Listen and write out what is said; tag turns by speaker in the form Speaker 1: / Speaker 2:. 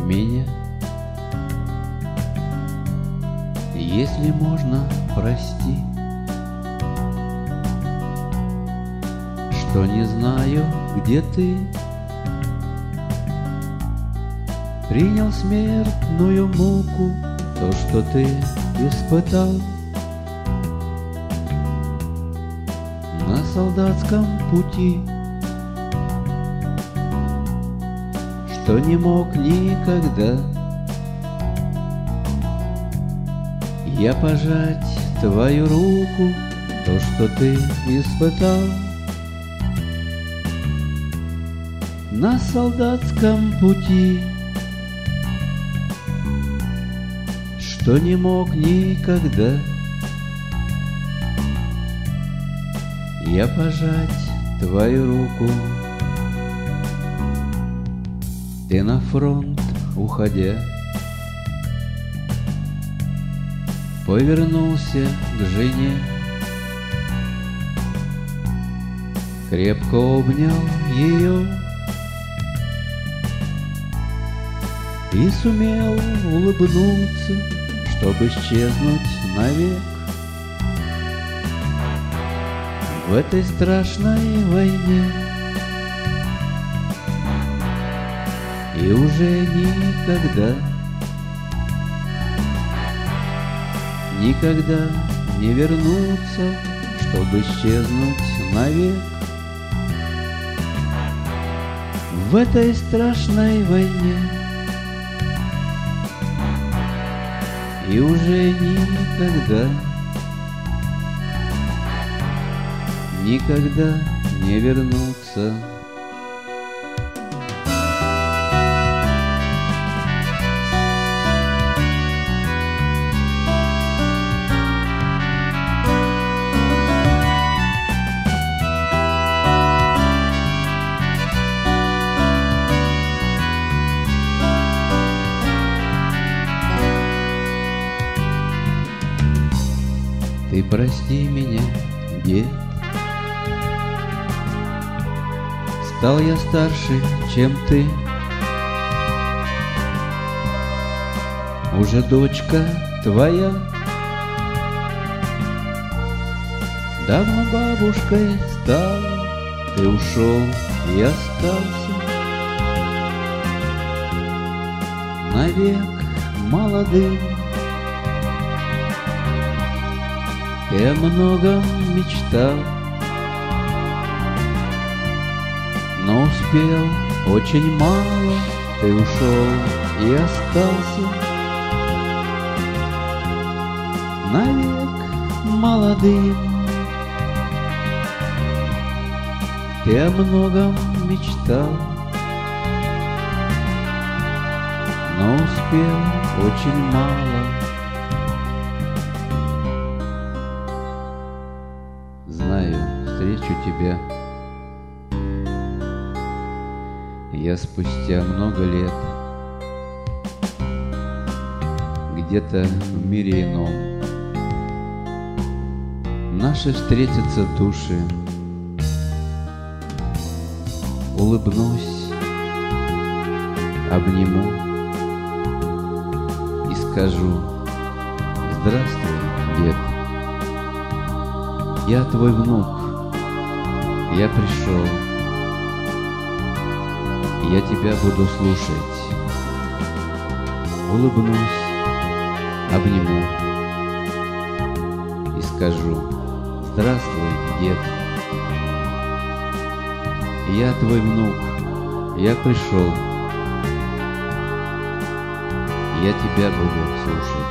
Speaker 1: меня. Если можно, прости, что не знаю, где ты. Принял смертную муку, то, что ты испытал на солдатском пути, что не мог никогда я пожать твою руку, то, что ты испытал на солдатском пути, что не мог никогда я пожать твою руку. Ты на фронт уходя повернулся к жене, крепко обнял ее и сумел улыбнуться, чтобы исчезнуть навек в этой страшной войне. И уже никогда не вернуться, чтобы исчезнуть навек в этой страшной войне. И уже никогда не вернуться. Ты прости меня, дед, стал я старше, чем ты. Уже дочка твоя давно бабушкой стала. Ты ушел и остался навек молодым. Ты о многом мечтал, но успел очень мало. Ты ушел и остался навек молодым. Ты о многом мечтал, но успел очень мало. Знаю, встречу тебя я спустя много лет, где-то в мире ином. Наши встретятся души, улыбнусь, обниму и скажу: здравствуй, дед. Я твой внук, я пришел, я тебя буду слушать. Улыбнусь, обниму и скажу: здравствуй, дед. Я твой внук, я пришел, я тебя буду слушать.